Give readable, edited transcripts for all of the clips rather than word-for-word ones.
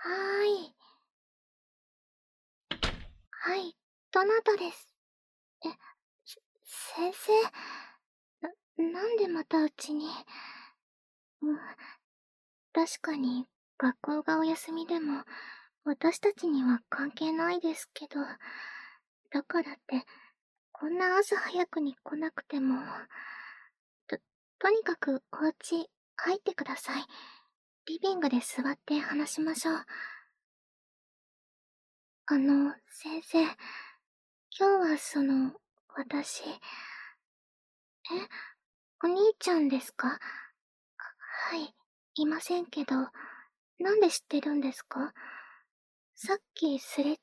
ーい。はい、どなたです？え、先生？なんでまたうちに？確かに、学校がお休みでも、私たちには関係ないですけど、だからって、こんな朝早くに来なくても、と、とにかくお家入ってください。リビングで座って話しましょう。先生、今日は私、お兄ちゃんですか？はい、いませんけど、なんで知ってるんですか？さっきすれ違った？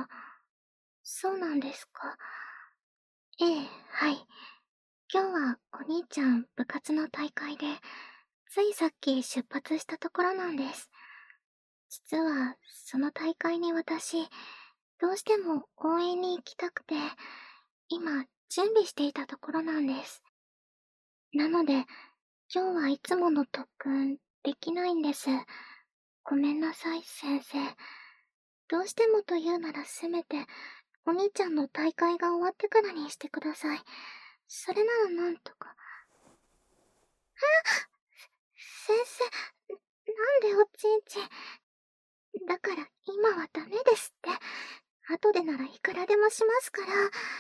そうなんですか。ええ、はい。今日はお兄ちゃん部活の大会で、ついさっき出発したところなんです。実は、その大会に私、どうしても応援に行きたくて、今、準備していたところなんです。なので、今日はいつもの特訓、できないんです。ごめんなさい、先生。どうしてもというならせめて、お兄ちゃんの大会が終わってからにしてください。それならなんとか。先生、なんでおちんちん。だから今はダメですって。後でならいくらでもしますから。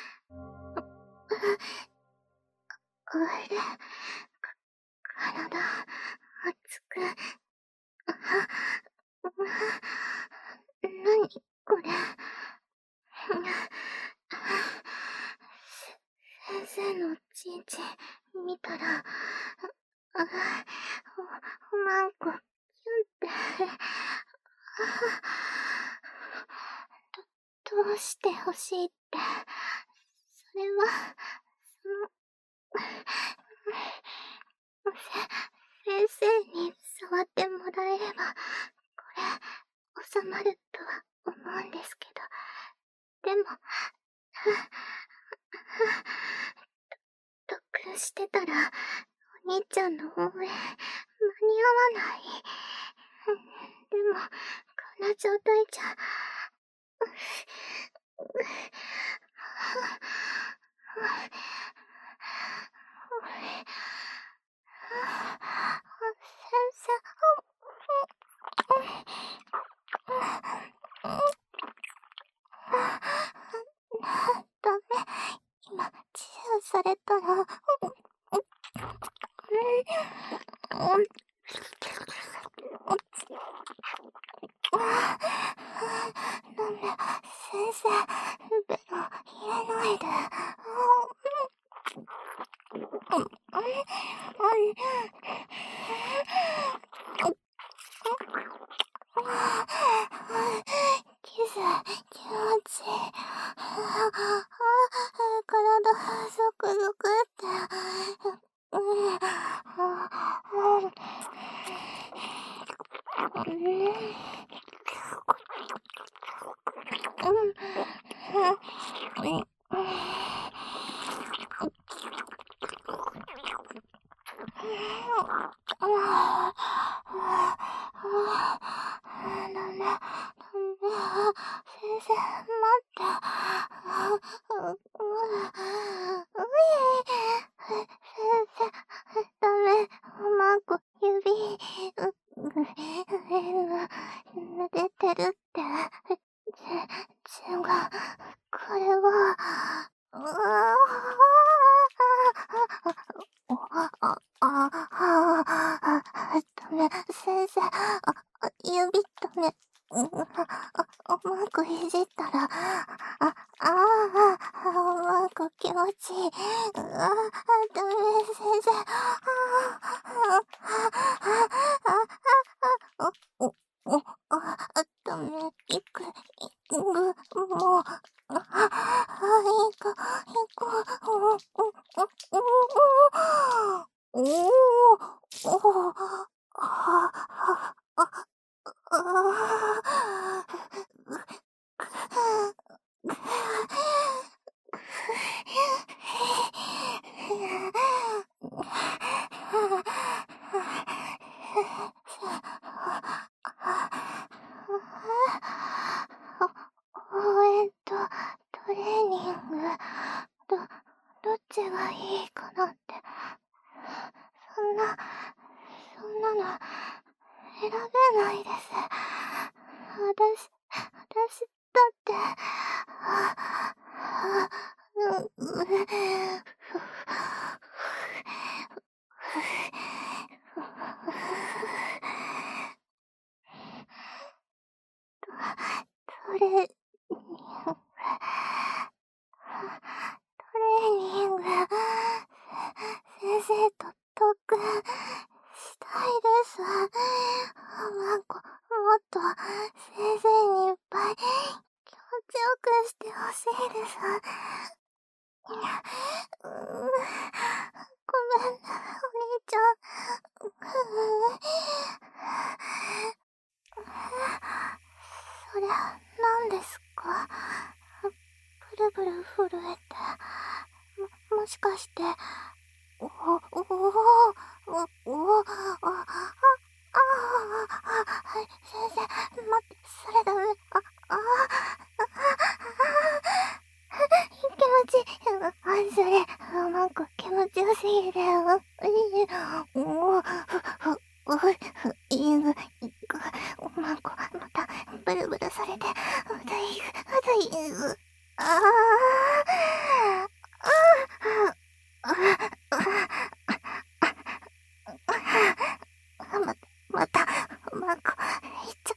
あれ、体、熱く。なにこれ。先生のちんちん見たら、マンコ、キュンって。どうして欲しいって。それは、その、先生に触ってもらえれば、これ、収まるとは思うんですけど。でも、特訓してたら、お兄ちゃんの応援、間に合わない。でも、こんな状態じゃ。先生、ダメ。今、チューされたら、ダメ。先生、ベロ入れないで。キス、気持ちいい。体、ゾクゾクって。ダメ。先生、待って。先生、ダメ。マーク、指、出てるって。違う。これは、ダメ。先生、指ダメ。うまくいじったら、うまく気持ちいい。ダメ、先生。ダメ、もう、行こう、おお、 選べないです。私だって、トレーニング、先生と特訓したいです。もっと先生にいっぱい気持ちよくしてほしいです。ごめんね、お兄ちゃん。そりゃ、何ですか？ブルブル震えて、もしかして、お、お、お、お、お、お、先生、待って、それダメ、気持ちいい、それ、なんか気持ちよすぎる、なんか、また、ブルブルされて、あまた、マンコ、いっちゃって。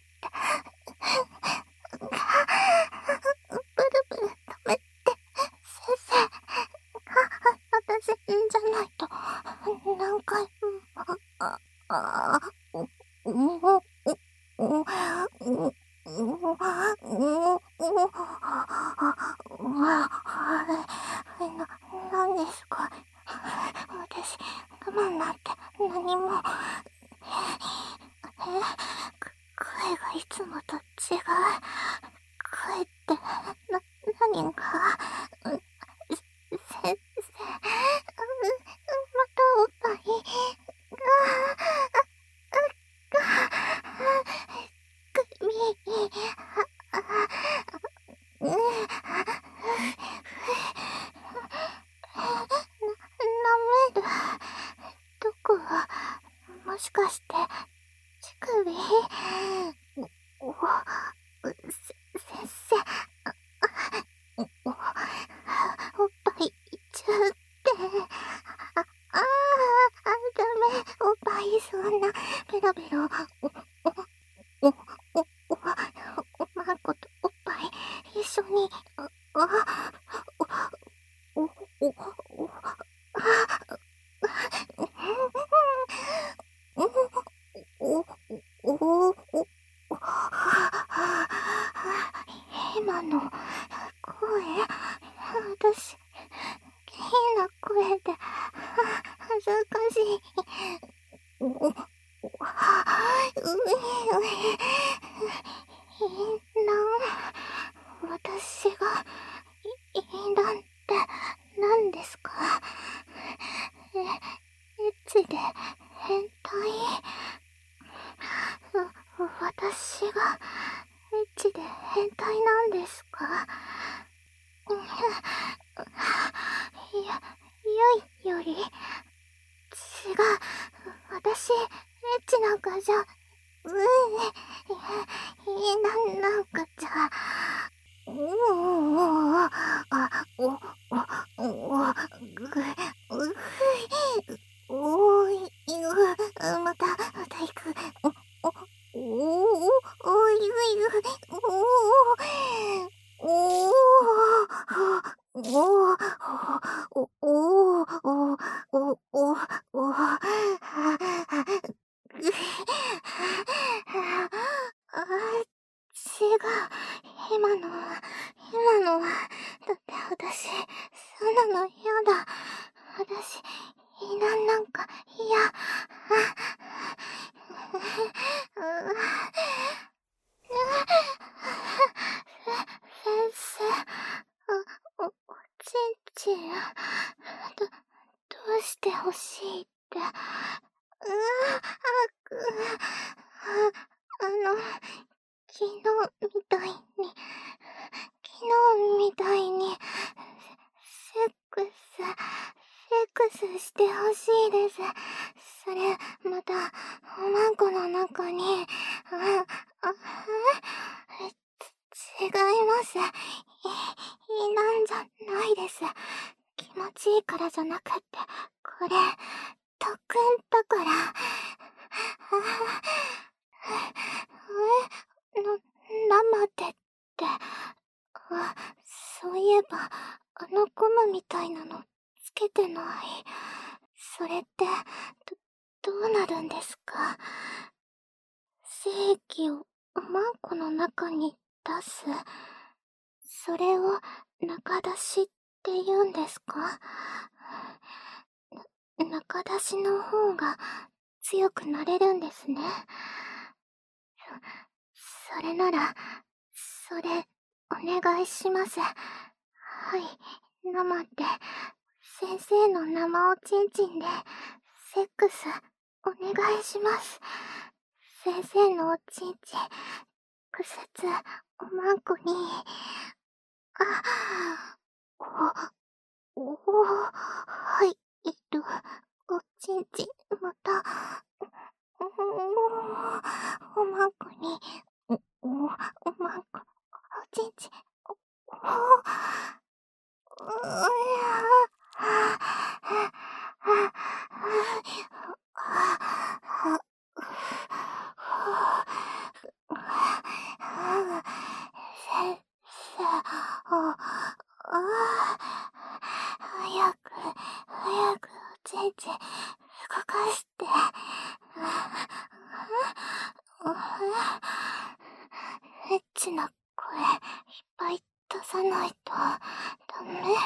ブルブル止めて、先生。私じゃないと、何回も、なんですか？私、我慢なんて何も。声がいつもと違う。声って、何が、先生、またおっぱい、首、舐める。どこが、もしかして、乳首？先生、おっぱいいっちゃうって。ダメ、おっぱいそんな、ペロペロ、マンコとおっぱい、一緒に、今の声、私、変な声で、恥ずかしい。私が、淫乱って何ですか？エッチで変態？私がエッチで変態なんですか？より、違う。私、エッチなんかじゃ、なんかじゃ、また行く。違う。今のは、だって私、そんなの嫌だ。私、避難なんか嫌。先生、おちんちん、どうして欲しいって。昨日みたいに、セックスしてほしいです。それ、また、本まんこの中に、違います。なんじゃないです。気持ちいいからじゃなくって、これ、特訓だから。生でって、そういえば、ゴムみたいなのつけてない。それって、どうなるんですか？精液をマンコの中に出す。それを中出しって言うんですか？中出しの方が強くなれるんですね。それなら、それ、お願いします。はい、生って、先生の生おちんちんで、セックス、お願いします。先生のおちんちん、直接、おまんこに、はい、おちんちん、また、おまんこに、おまんこ、おちんちん、先生、早くおちんちん動かして。エッチな声いっぱい出さないとダメ。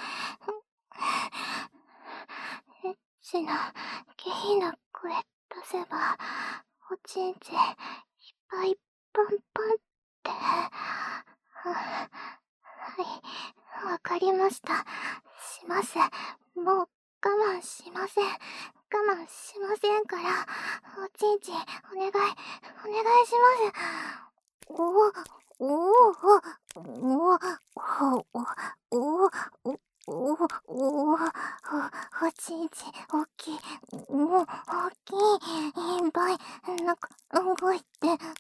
エッチな下品な声出せばおちんちんいっぱいパンパンって。はい、わかりました。します。もう我慢しません。我慢しませんから、おちんちんお願いします。おおおおちんちん大きい、大きい、いっぱい、なんか動いて、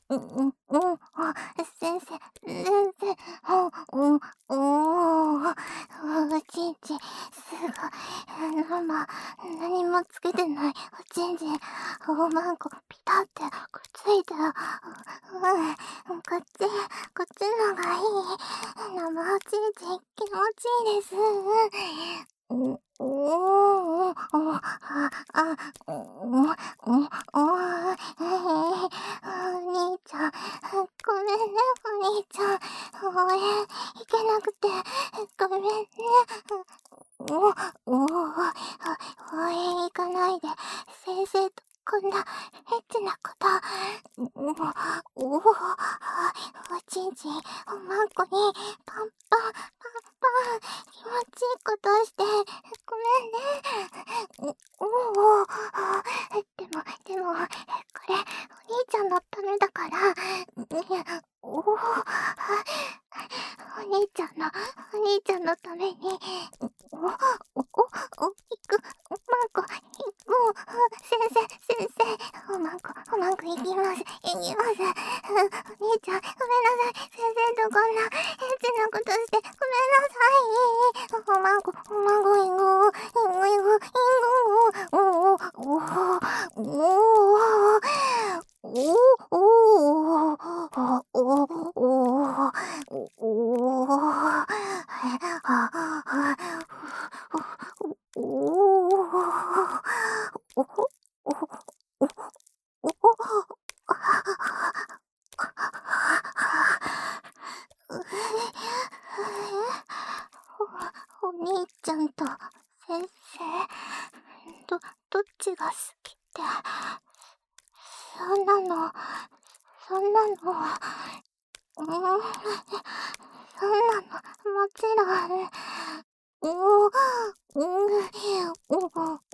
先生、おちんちん、すごい、何もつけてない、おちんちん、おまんこ、ピタってくっついてる、こっちのがいい、生おちんちん、気持ちいいです。お兄ちゃん、ごめんね、お兄ちゃん。応援行けなくて、ごめんね。応援行かないで、先生とこんなエッチなこと。おちんちん、おまんこに、パンパン、気持ちいいことして、ごめんね。でも、これ、お兄ちゃんのためだから、お兄ちゃんのために、行く、マンコ、先生、おまんこ、行きます。お兄ちゃん、ごめんなさい。先生とこんな、エッチなことして、ごめんなさい。おまんこ、お兄ちゃんと先生、どっちが好きって、そんなの、そんなの、そんなの、もちろん、おー、うん、お、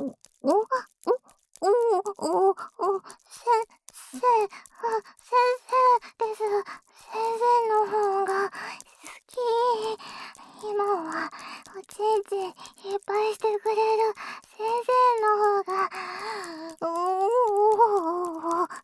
先生です。先生の方が好き。今はおちんちんいっぱいしてくれる先生の方が、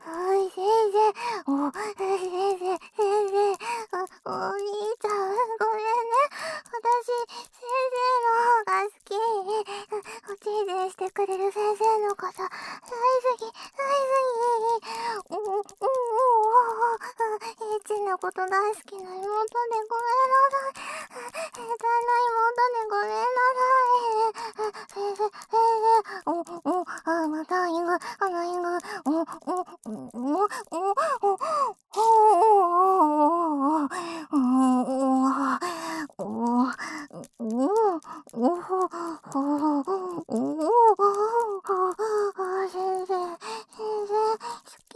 こと大好きな妹でごめんなさい。下手な妹でごめんなさい。先生、またイング、イング、先生、好き、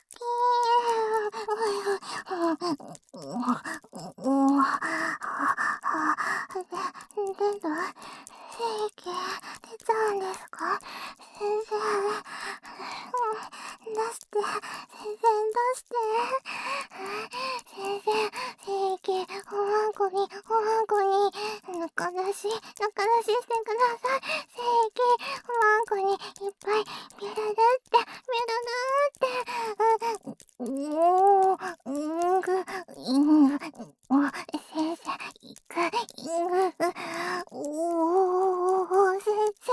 全部、正規出ちゃうんですか先生。出して、先生出して。先生、正規、おわんこに、中出ししてください。正規、おわんこにいっぱい、ビュルルって、イング、先生、行く、イング、先生、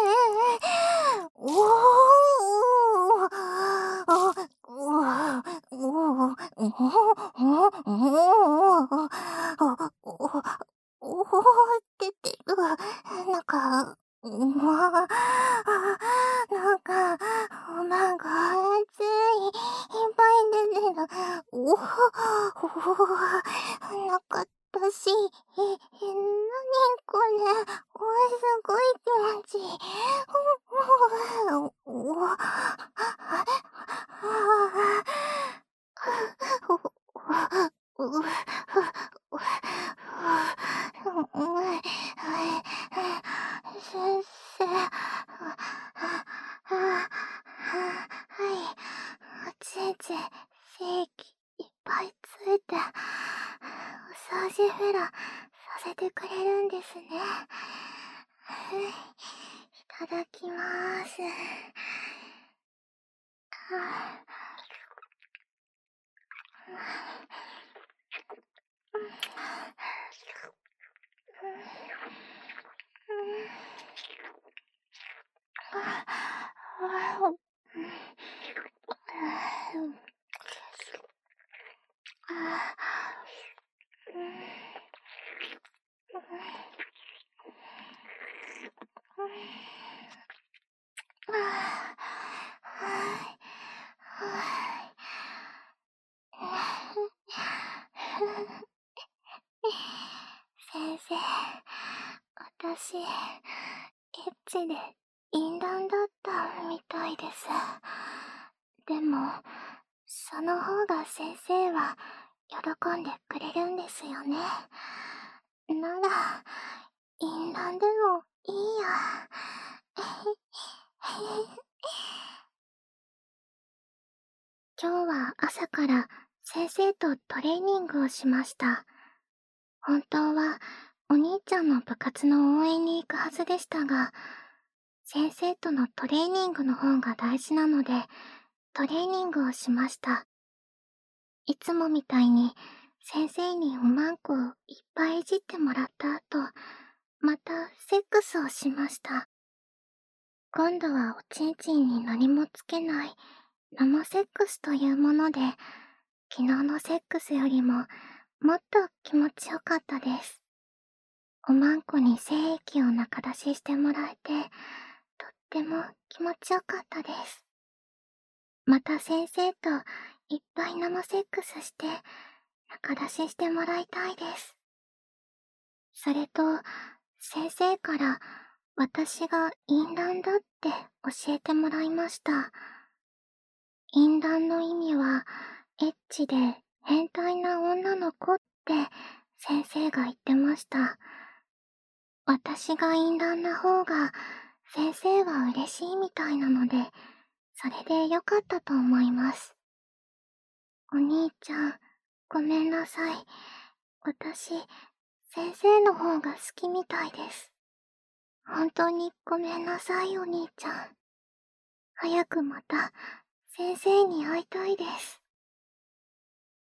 出てる。なんか、なんか、おまんが熱い、いっぱい出てる。なかったし、なにこれ、すごい気持ちいい。先生、おちんちん、精液いっぱいついて、お掃除フェラさせてくれるんですね。いただきまーす。先生、私、エッチで淫乱だったみたいです。でも、その方が先生は喜んでくれるんですよね。なら、淫乱でもいいや。今日は朝から先生とトレーニングをしました。本当はお兄ちゃんの部活の応援に行くはずでしたが、先生とのトレーニングの方が大事なので、トレーニングをしました。いつもみたいに先生におまんこをいっぱいいじってもらった後、またセックスをしました。今度はおちんちんに何もつけない生セックスというもので、昨日のセックスよりももっと気持ちよかったです。おまんこに精液を中出ししてもらえて、とっても気持ちよかったです。また先生といっぱい生セックスして中出ししてもらいたいです。それと、先生から私が淫乱だって教えてもらいました。淫乱の意味は、エッチで変態な女の子って先生が言ってました。私が淫乱な方が先生は嬉しいみたいなので、それでよかったと思います。お兄ちゃん、ごめんなさい。私、先生の方が好きみたいです。本当にごめんなさい、お兄ちゃん。早くまた先生に会いたいです。